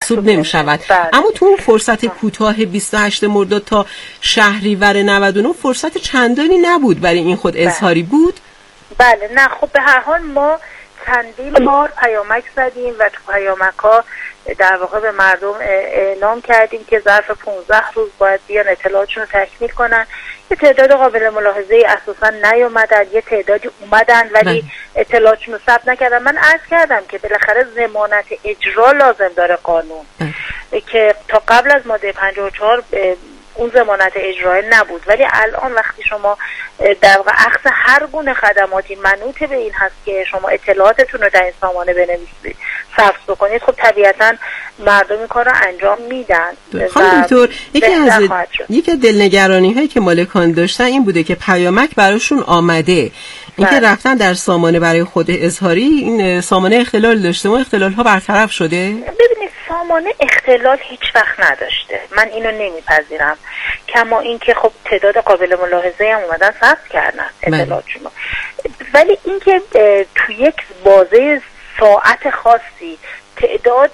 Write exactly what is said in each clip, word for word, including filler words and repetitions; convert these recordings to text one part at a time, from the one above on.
محسوب نمی شود. اما تو اون فرصت کوتاه بیست و هشتم مرداد تا شهریور نود و نه فرصت چندانی نبود برای این خود اظهاری بود؟ بله نه خب به هر حال ما چندین بار پیامک زدیم و تو پیامک ها در واقع به مردم اعلام کردیم که ظرف پانزده روز باید بیان اطلاعاتشون رو تکمیل کنن. یه تعداد قابل ملاحظه اساسا نیومدن، یه تعدادی اومدن ولی اطلاعاتشون رو ثبت نکردن. من عرض کردم که بالاخره ضمانت اجرا لازم داره قانون که تا قبل از ماده پنجاه و چهار اون ضمانت اجرایی نبود، ولی الان وقتی شما در واقع اخذ هر گونه خدماتی منوط به این هست که شما اطلاعاتتون رو در این سامانه بنویسید ثبت بکنید، خب طبیعتا مردم این کار رو انجام میدن. خانم دکتر یکی از یکی از دلنگرانی هایی که مالکان داشتن این بوده که پیامک براشون آمده، اینکه رفتن در سامانه برای خود اظهاری این سامانه اختلال داشته و اختلال ها برطرف شده. ببینید سامانه اختلال هیچ وقت نداشته، من اینو نمیپذیرم، کما اینکه خب تعداد قابل ملاحظه هم اومدن ثبت کردن اطلاعاتشون، ولی اینکه تو یک بازه ساعت خاصی تعداد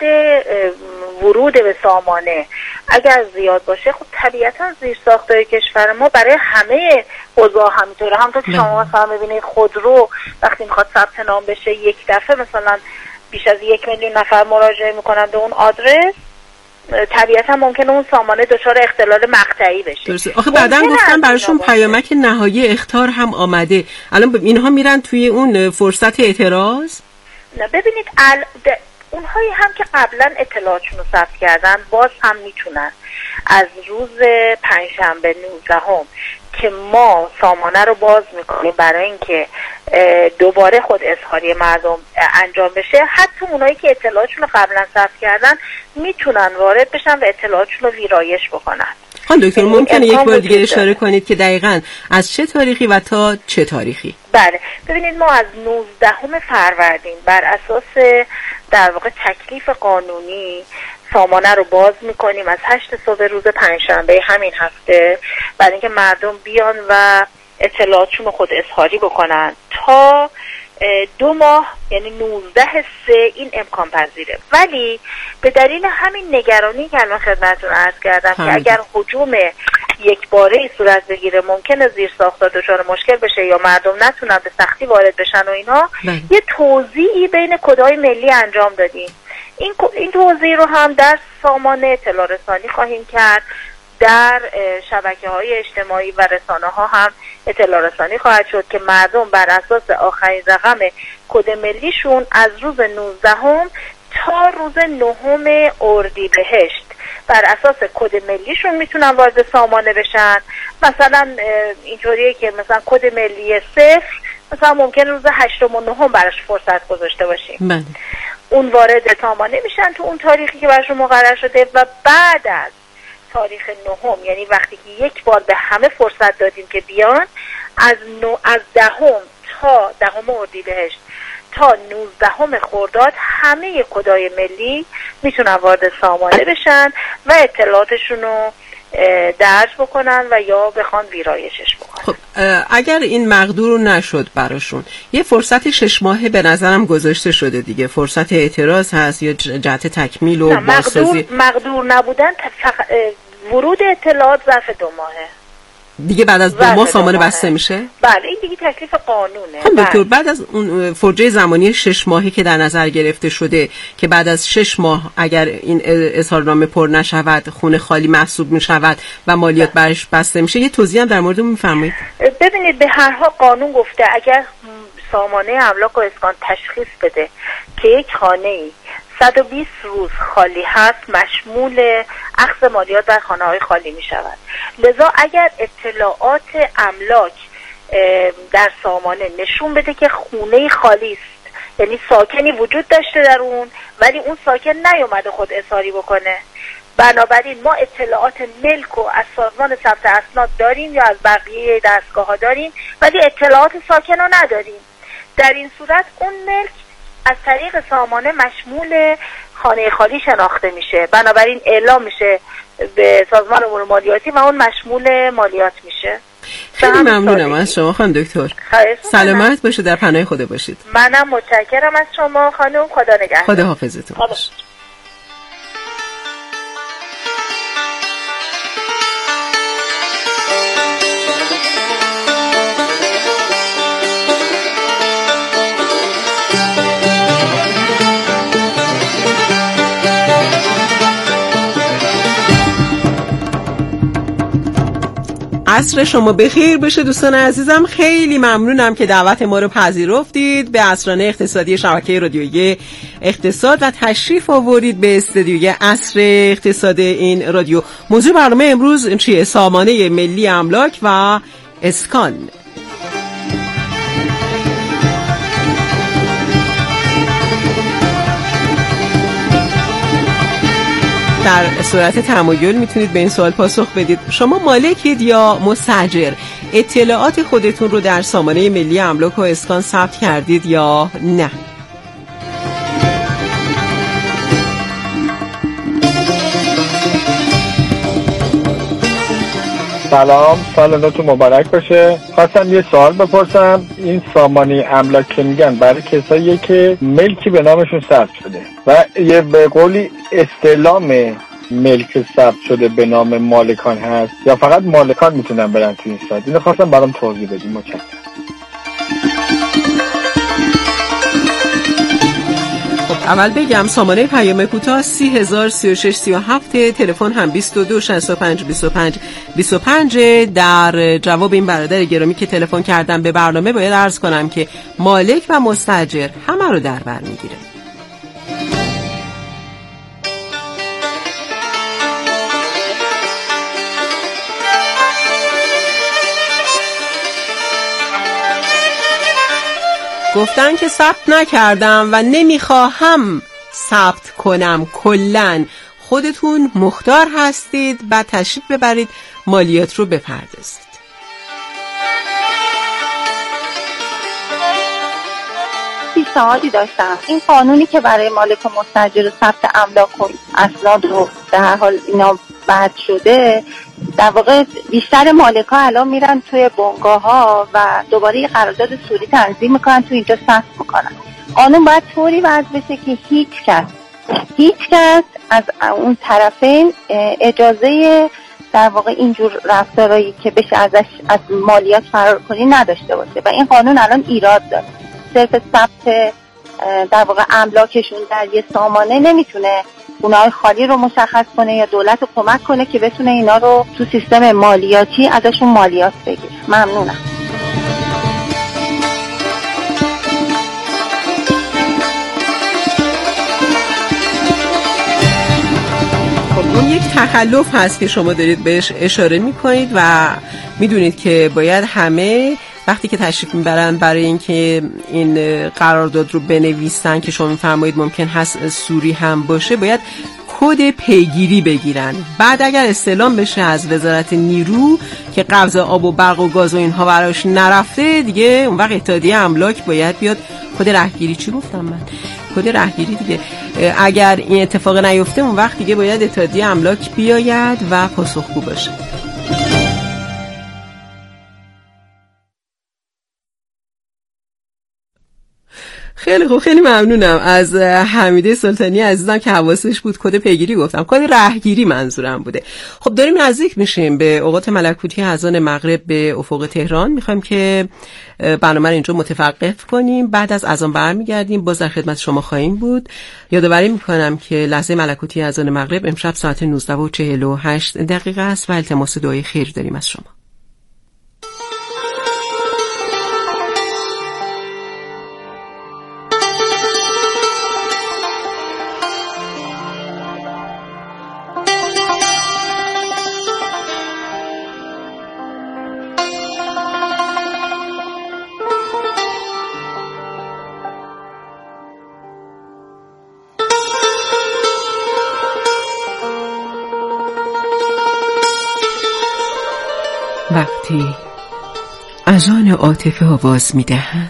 ورود به سامانه اگر زیاد باشه خب طبیعتا زیر ساختای کشور ما برای همه اوضاع همینطوره. همونطور که شما مثلا ببینید خودرو وقتی میخواد ثبت نام بشه یک دفعه مثلا بیش از یک میلیون نفر مراجعه میکنن به اون آدرس، طبیعتا ممکنه اون سامانه دچار اختلال مقطعی بشه. درسته. آخه بعداً گفتن براشون پیامک نهایی اخطار هم آمده، الان اینها میرن توی اون فرصت اعتراض؟ نه ببینید ال... اونهایی هم که قبلا اطلاعاتشون رو ثبت کردن باز هم میتونن از روز پنجشنبه نوزدهم که ما سامانه رو باز میکنیم برای اینکه دوباره خود اظهاری مردم انجام بشه، حتی اونایی که اطلاعاتشون رو قبلا ثبت کردن میتونن وارد بشن و اطلاعاتشون رو ویرایش بکنن. خانم دکتر ممکنه یک بار دیگه اشاره کنید که دقیقاً از چه تاریخی و تا چه تاریخی؟ بله ببینید ما از نوزدهم فروردین بر اساس در واقع تکلیف قانونی سامانه رو باز میکنیم از هشت صبح روز پنجشنبه همین هفته برای اینکه مردم بیان و اطلاعاتشون رو خود اظهاری بکنن تا دو ماه، یعنی نوزده سه این امکان پذیره. ولی به دلیل همین نگرانی که الان خدمتتون عرض کردم که اگر هجوم یک باره صورت بگیره ممکنه زیر ساختار دچار مشکل بشه یا مردم نتونن به سختی وارد بشن و اینا، یه توزیعی بین کدهای ملی انجام دادیم. این این توزیع رو هم در سامانه اطلاع رسانی خواهیم کرد، در شبکه‌های اجتماعی و رسانه‌ها هم اطلاع رسانی خواهد شد که مردم بر اساس آخرین رقم کد ملیشون از روز نوزدهم تا روز نهم اردیبهشت بر اساس کد ملیشون میتونن وارد سامانه بشن. مثلا اینطوریه که مثلا کد ملی صفر مثلا ممکن روز هشتم و نهم براش فرصت گذاشته باشیم. من. اون وارد سامانه میشن تو اون تاریخی که براشون مقرر شده و بعد از تاریخ نهم، یعنی وقتی که یک بار به همه فرصت دادیم که بیان، از نو از دهم تا دهم اردیبهشت تا نوزدهم خرداد همه کدای ملی میتونن وارد سامانه بشن و اطلاعاتشون رو درج بکنن و یا بخوان ویرایشش بکنن. خب اگر این مقدور نشد براشون یه فرصت شش ماهه به نظرم گذاشته شده دیگه، فرصت اعتراض هست یا جهت تکمیل و بازسازی. مقدور, مقدور نبودن فق... ورود اطلاعات ظرف دو ماهه دیگه، بعد از دو ماه سامانه بسته میشه؟ بله این دیگه تکلیف قانونه. خب دکتر بعد از اون فرجه زمانی شش ماهی که در نظر گرفته شده که بعد از شش ماه اگر این اظهارنامه پر نشود خونه خالی محسوب میشود و مالیات برش بسته میشه، یه توضیح هم در مورد اون میفرمایید؟ ببینید به هر حال قانون گفته اگر سامانه املاک و اسکان تشخیص بده که یک خانه‌ای صد و بیست روز خالی هست، مشمول اخذ مالیات در خانه‌های خالی می شود. لذا اگر اطلاعات املاک در سامانه نشون بده که خونه خالی است، یعنی ساکنی وجود داشته در اون ولی اون ساکن نیومده خود اظهاری بکنه، بنابراین ما اطلاعات ملک و از سازمان ثبت اسناد داریم یا از بقیه دستگاه‌ها داریم ولی اطلاعات ساکن رو نداریم. در این صورت اون ملک از طریق سامانه مشمول خانه خالی شناخته میشه، بنابراین اعلام میشه به سازمان امور مالیاتی و اون مشمول مالیات میشه. خیلی ممنونم از شما خانم دکتر. سلامت باشه، در پناه خدا باشید. منم متشکرم از شما خانم، خدا نگهدار. خدا حافظتون باشه. عصر شما بخیر بشه دوستان عزیزم. خیلی ممنونم که دعوت ما رو پذیرفتید به عصرانه اقتصادی شبکه رادیویی اقتصاد و تشریف آورید به استودیوی عصر اقتصاد این رادیو. موضوع برنامه امروز چیه؟ سامانه ملی املاک و اسکان. در صورت تمایل میتونید به این سوال پاسخ بدید: شما مالکید یا مستاجر؟ اطلاعات خودتون رو در سامانه ملی املاک و اسکان ثبت کردید یا نه؟ سلام، سال نوتون مبارک باشه. خواستم یه سوال بپرسم. این سامانه املاک که میگن برای کساییه که ملکی به نامشون ثبت شده و یه به قولی استعلام ملک ثبت شده به نام مالکان هست یا فقط مالکان میتونن برن تو این سایت؟ اینو خواستم برام توضیح بدید. متشکرم. اول بگم سامانه پیام کوتاه سی هزار سی و شش سی و هفت، تلفن هم بیست و دو شصت و پنج بیست و پنج بیست و پنج. در جواب این برادر گرامی که تلفن کردم به برنامه باید عرض کنم که مالک و مستاجر همه رو در بر میگیره. گفتن که ثبت نکردم و نمیخواهم ثبت کنم. کلن خودتون مختار هستید، بعد تشریف ببرید مالیات رو بپردازید. پیشنهادی داشتم. این قانونی که برای مالک و مستاجر ثبت املاک و اسناد رو در هر حال اینا بعد شده، در واقع بیشتر مالک‌ها الان میرن توی بنگاه‌ها و دوباره یه قرارداد سوری تنظیم میکنن، تو اینجا ثبت میکنن. قانون باید طوری وضع بشه که هیچ کس هیچ کس از اون طرفین اجازه در واقع اینجور رفتارهایی که بشه ازش از مالیات فرار کنی نداشته باشه و این قانون الان ایراد داره. صرف ثبت در واقع املاکشون در یه سامانه نمیتونه اونهای خالی رو مشخص کنه یا دولت رو کمک کنه که بتونه اینا رو تو سیستم مالیاتی ازشون مالیات بگیره. ممنونم. خب اون یک تخلف هست که شما دارید بهش اشاره میکنید و میدونید که باید همه وقتی که تشریف میبرن برای اینکه این قرارداد رو بنویسن که شما میفرمایید ممکن هست سوری هم باشه، باید کد پیگیری بگیرن. بعد اگر استعلام بشه از وزارت نیرو که قبض آب و برق و گاز و اینها براش نرفته، دیگه اون وقت اتحادیه املاک باید بیاد کد رهگیری. چی گفتم من؟ کد رهگیری دیگه. اگر این اتفاق نیفته اون وقت دیگه باید اتحادیه املاک بیاید و پاسخگو باشه. خیلی خوب، خیلی ممنونم از حمیده سلطانی عزیزم که حواسش بود کد پیگیری گفتم، کد رهگیری منظورم بوده. خب داریم نزدیک میشیم به اوقات ملکوتی اذان مغرب به افق تهران. میخوایم که برنامه رو اینجا متوقف کنیم، بعد از اذان برمیگردیم، باز در خدمت شما خواهیم بود. یادآوری میکنم که لحظه ملکوتی اذان مغرب امشب ساعت نوزده و چهل و هشت دقیقه است و التماس دعای خیر داریم از شما. وقتی اذان عاطفه آواز می‌دهد،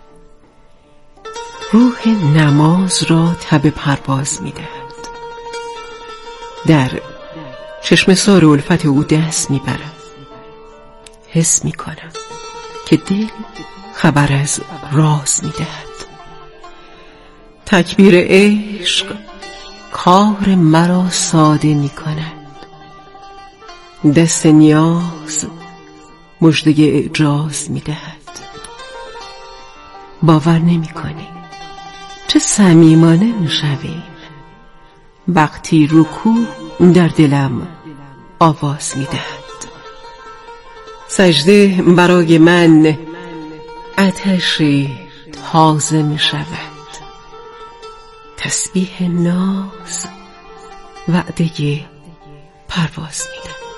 روح نماز را تب پرواز می‌دهد. در چشم سار الفت او دست می‌برم. حس می‌کنم که دل خبر از راز می‌دهد. تکبیر عشق کار مرا ساده می‌کند. دست نیاز مژده اعجاز می‌دهد. باور نمی‌کنی چه صمیمانه می‌شویم وقتی رکوع در دلم آواز می‌دهد. سجده برای من آتشی تازه می شود، تسبیح ناز وعده پرواز می دهد.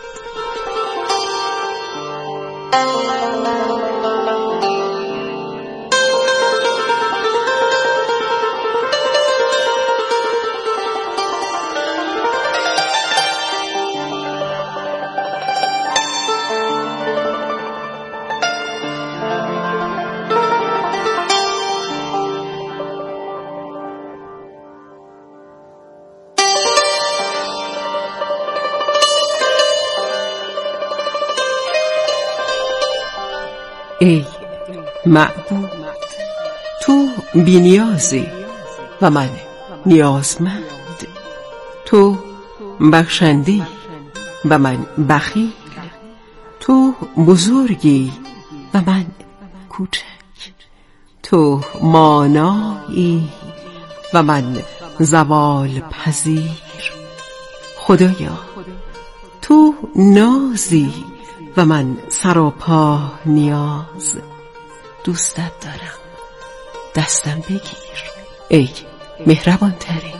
ای معبود، تو بی‌نیازی و من نیازمند، تو بخشندی و من بخیل، تو بزرگی و من کوچک، تو مانایی و من زوال پذیر. خدایا تو نازی و من سراپا نیاز. دوستت دارم، دستم بگیر ای مهربان ترین.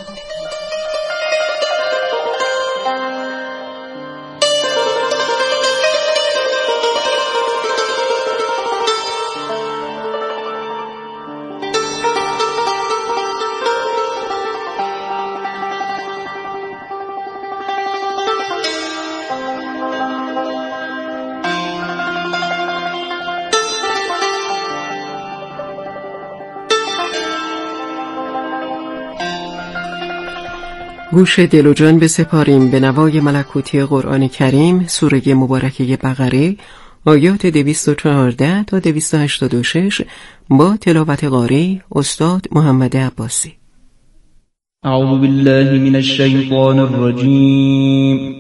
گوش دل و جان بسپاریم به نوای ملکوتی قرآن کریم، سوره مبارکه بقره، آیات دویست و چهارده تا دویست و هشتاد و شش با تلاوت قاری استاد محمد عباسی. اعوذ بالله من الشیطان الرجیم.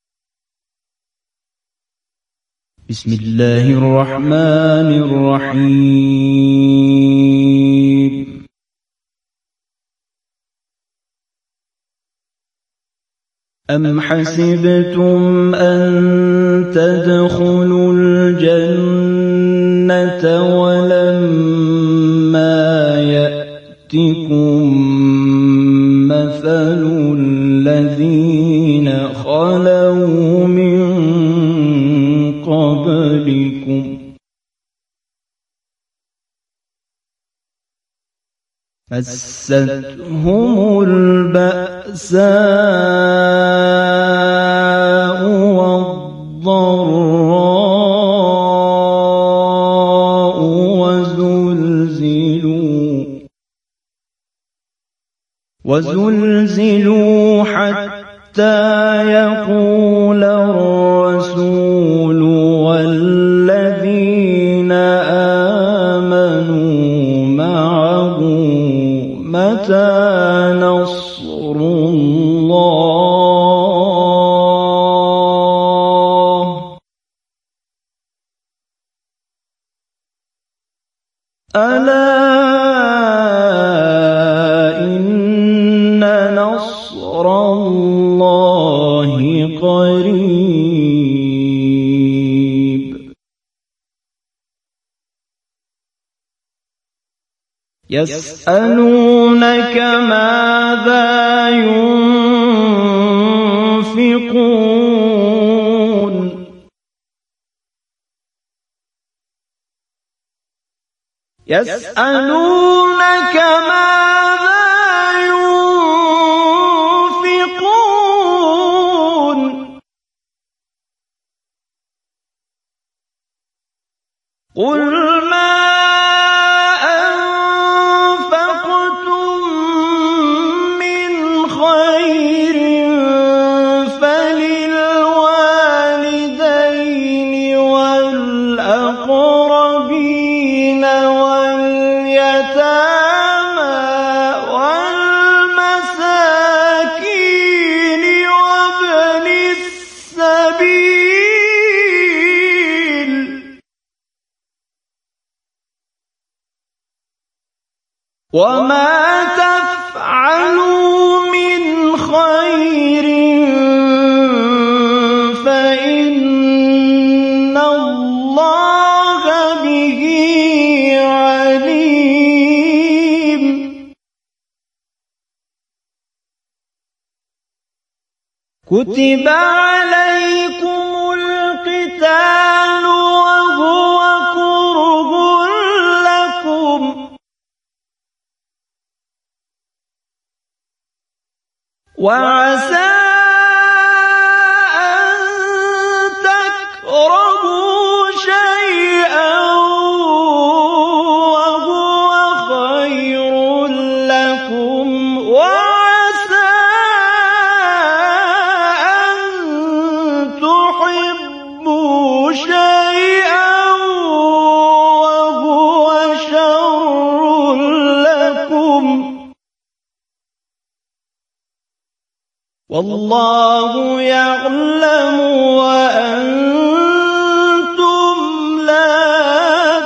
بسم الله الرحمن الرحیم. أم حسبتم أن تدخلوا الجنة ولما يأتكم مثل الذين خلوا من قبلكم مستهم البأساء والضراء وزلزلوا وزلزلوا حتى يقول الرسول والذين آمنوا معه متى نصر الله ألا إن نصر الله قريب. يسألونك ماذا ينفقون يسألونك ماذا ينفقون قل ما أنفقتم من خير فللوالدين والأقربين واليتامى والمساكين وابن السبيل وما تفعلوا من خير فإن الله كتب عليكم القتال وهو كره لكم وعسى أن تكرهوا شيئا وهو خير لكم وعسى أن تحبوا شيئا وهو شر لكم والله يعلم وأنتم لا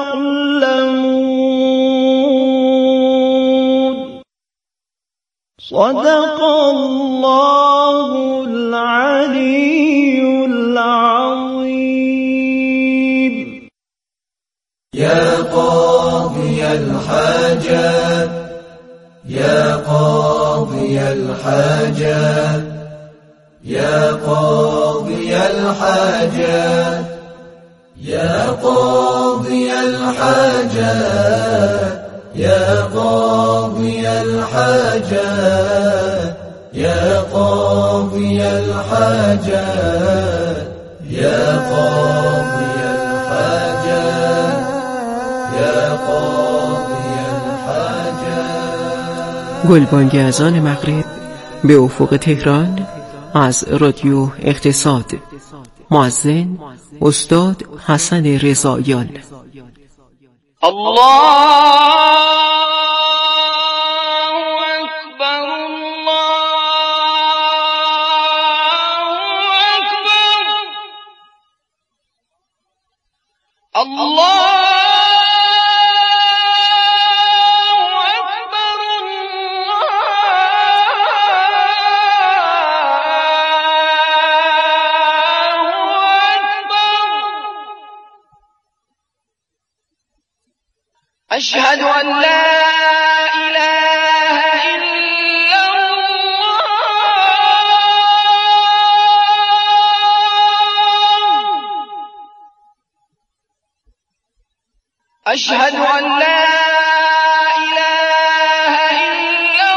تعلمون. صدق الله العلي العظيم. يا قاضي الحاجات يا قاضي الحاجات يا قاضي الحاجات يا قاضي الحاجات يا قاضي الحاجات يا قاضي الحاجات يا قاضي الحاجات يا قاضي الحاجات. گلبانگ اذان مغرب به افق تهران از رادیو اقتصاد. مؤذن استاد حسن رضاییان. الله أكبر الله أكبر الله أشهد أن لا إله إلا الله أشهد أن لا إله إلا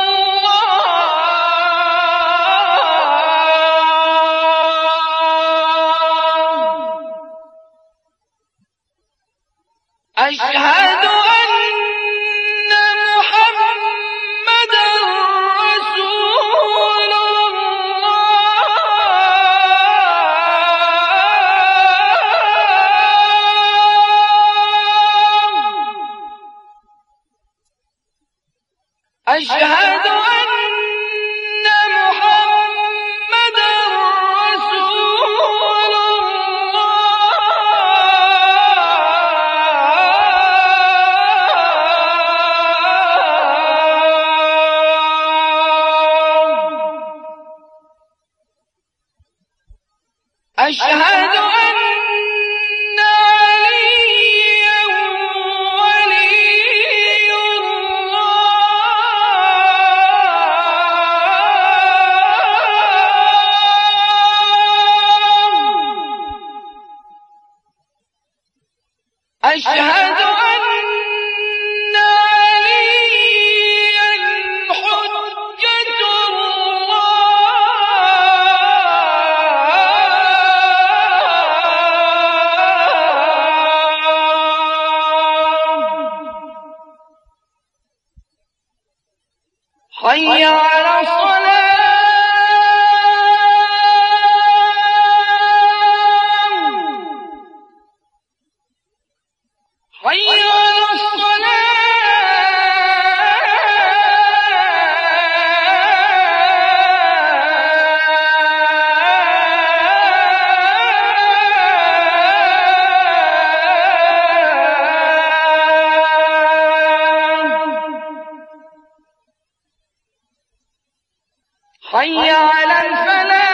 الله أشهد أشهد أن محمدا رسول الله أشهد أن عليا ولي أشهد أن عليا حجة الله. حي على الصلاة. حي على الصلاة. حي على الفلاح.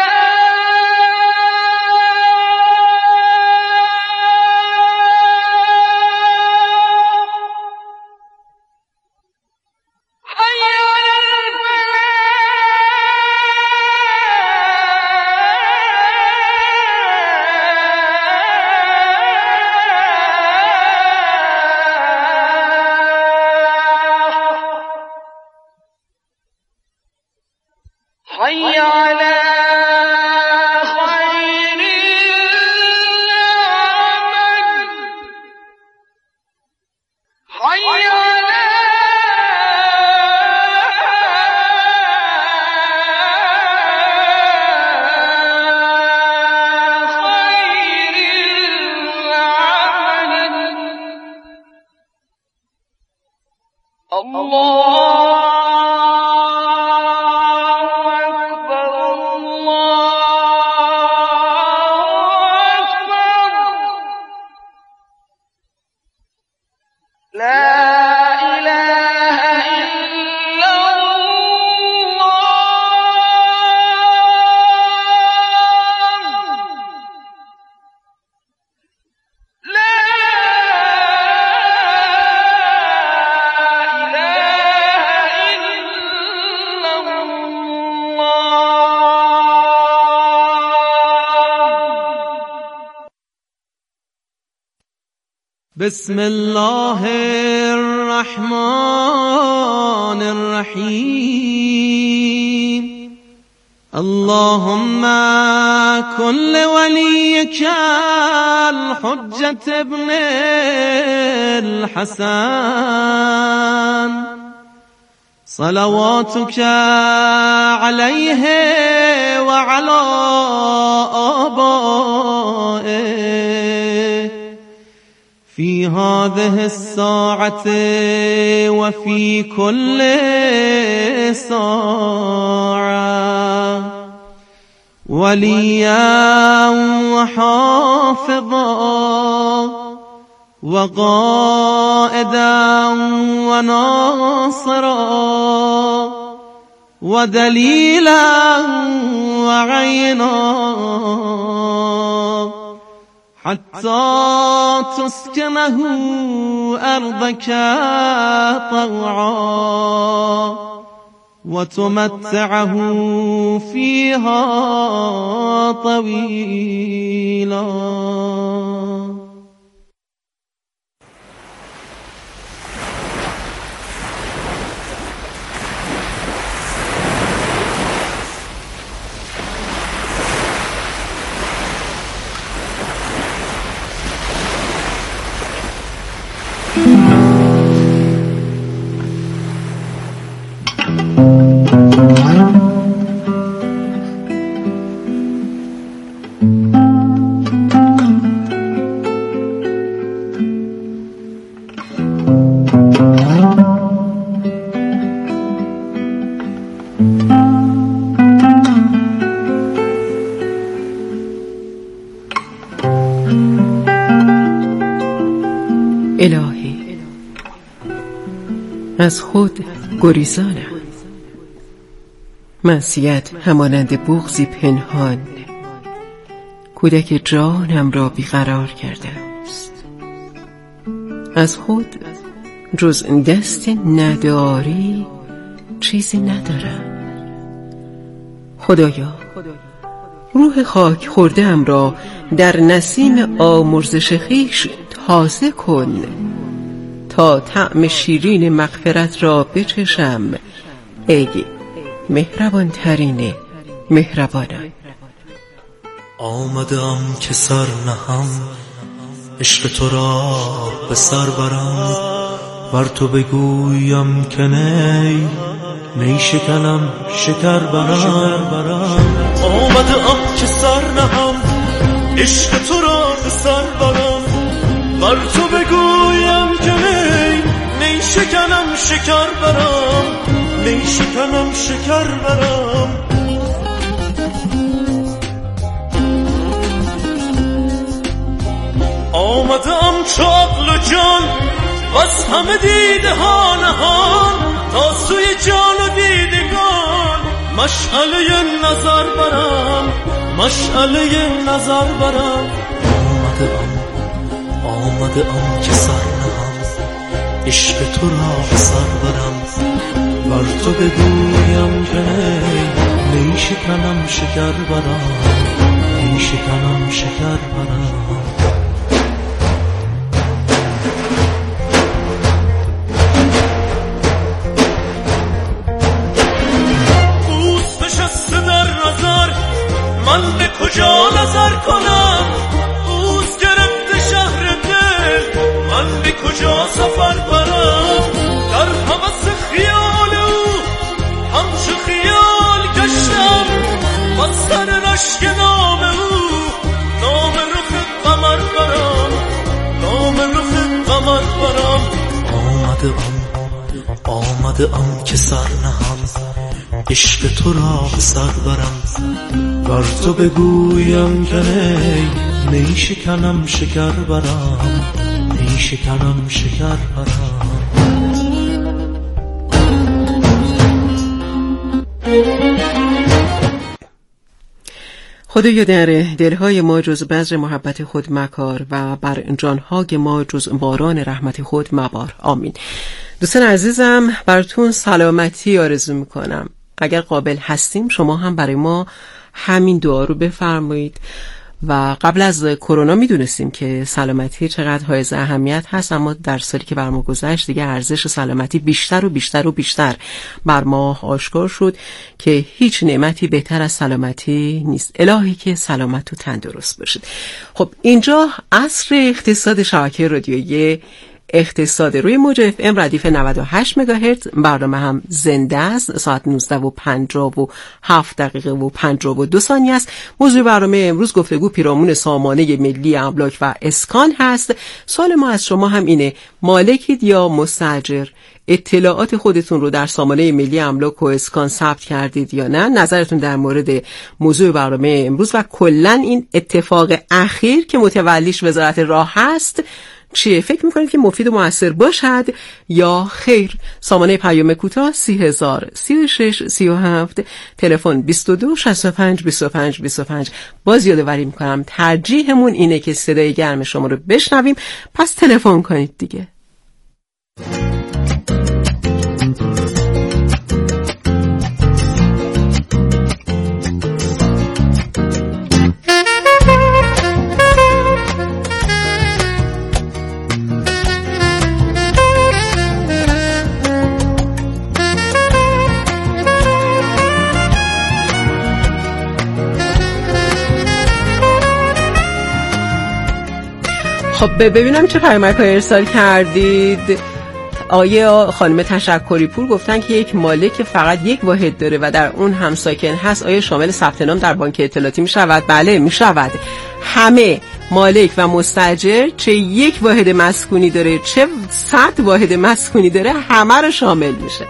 حي على الفلاح. بسم الله الرحمن الرحیم. اللهم کن لولیک الحجة ابن الحسن صلواتك عليه وعلى آبائه في هذه الساعة وفي كل ساعة وليا وحافظا وقائدا وناصرا ودليلا وعينا حتى تسكنه أرضك طوعا وتمتعه فيها طويلا. الهی از خود گریزانم، معصیت همانند بغضی پنهان کودک جانم را بیقرار کرده است. از خود جز دست نداری چیزی ندارم. خدایا روح خاک خورده ام را در نسیم آمرزش خویش تازه کن تا طعم شیرین مغفرت را بچشم ای مهربان ترین مهربانان. آمدم که سر نهم عشق تو را به سر برم، بر تو بگویم که نی نی شکنم شکر برم. آمدم که سر نهم عشق تو را به سر برم، بر تو بگویم که نی نی شکنم شکر برم، نی شکنم شکر برم. آمدم چو عقل و جان و از همه دیده ها نهان، تا سوی جان و دیدگان مشعله نظر برم، مشعله نظر برم. آمدم آمدم که سر نهم عشق تو را به سر برم، بر تو بگویم که نی نی شکنم شکر برم، نی شکنم شکر برم. من به کجا نظر کنم، اوز گرفته شهر دل، من به کجا سفر برم. در هوس خیال او همچو خیال گشتم، و سر رشک نام او نام رخ قمر برم، نام رخ قمر برم. آمدم آمده آن که سر نهم، عشق تو را به سر برم. بر تو بگویم که نی نی شکنم شکر برم، نی شکنم شکر برم. خدایا در دلهای ما جز بذر محبت خود مکار و بر جانهای ما جز باران رحمت خود مبار. آمین. دوستان عزیزم، براتون سلامتی آرزو میکنم. اگر قابل هستیم شما هم برای ما همین دعا رو بفرمایید. و قبل از کرونا میدونستیم که سلامتی چقدر حائز اهمیت هست، اما در سالی که بر ما گذشت دیگه ارزش سلامتی بیشتر و بیشتر و بیشتر بر ما آشکار شد که هیچ نعمتی بهتر از سلامتی نیست. الهی که سلامت و تندرست باشید. خب اینجا عصر اقتصاد شبکه رادیویی اقتصاد روی موج اف ام ردیف نود و هشت مگاهرتز. برنامه هم زنده است. ساعت نوزده و پنجاه و هفت دقیقه و پنجاه و دو ثانیه است. موضوع برنامه امروز گفتگو پیرامون سامانه ملی املاک و اسکان هست. سوال ما از شما هم اینه: مالکید یا مستاجر؟ اطلاعات خودتون رو در سامانه ملی املاک و اسکان ثبت کردید یا نه؟ نظرتون در مورد موضوع برنامه امروز و کلاً این اتفاق اخیر که متولیش وزارت راه هست چیه؟ فکر میکنید که مفید و مؤثر باشد یا خیر؟ سامانه پیام کوتاه سی هزار سی و شش سی و هفت، تلفن بیست و دو شصت و پنج بیست و پنج بیست و پنج. باز یادآوری میکنم ترجیحمون اینه که صدای گرم شما رو بشنویم، پس تلفن کنید دیگه. خب ببینم چه پیامک‌هایی ارسال کردید. آیه خانم تشکری پور گفتن که یک مالک فقط یک واحد داره و در اون هم ساکن هست. آیا شامل ثبت نام در بانک اطلاعاتی می شود؟ بله می شود. همه مالک و مستاجر چه یک واحد مسکونی داره چه صد واحد مسکونی داره همه رو شامل میشه.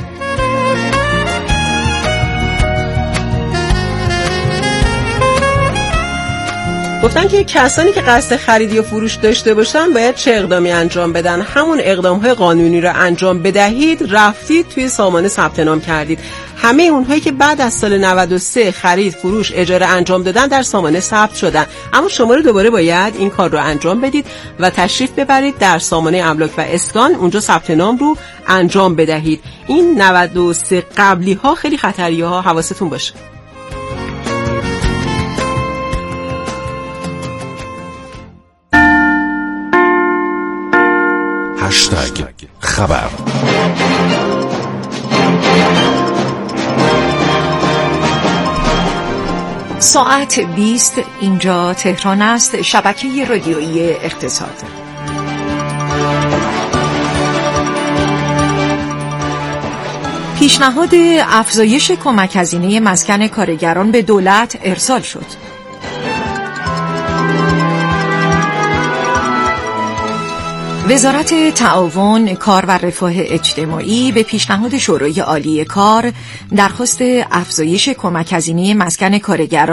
گفتن که کسانی که قصد خرید یا فروش داشته باشن باید چه اقدامی انجام بدن؟ همون اقدام‌های قانونی رو انجام بدهید. رفتید توی سامانه ثبت نام کردید. همه اونهایی که بعد از سال نود و سه خرید، فروش، اجاره انجام دادن در سامانه ثبت شدن. اما شما رو دوباره باید این کار رو انجام بدید و تشریف ببرید در سامانه املاک و اسکان، اونجا ثبت نام رو انجام بدهید. این نود و سه قبلی ها خیلی خطریه ها، حواستون باشه. هشتگ خبر. ساعت بیست اینجا تهران است. شبکه رادیویی اقتصاد. پیشنهاد افزایش کمک هزینه مسکن کارگران به دولت ارسال شد. وزارت تعاون، کار و رفاه اجتماعی به پیشنهاد شورای عالی کار درخواست افزایش کمک هزینه مسکن کارگران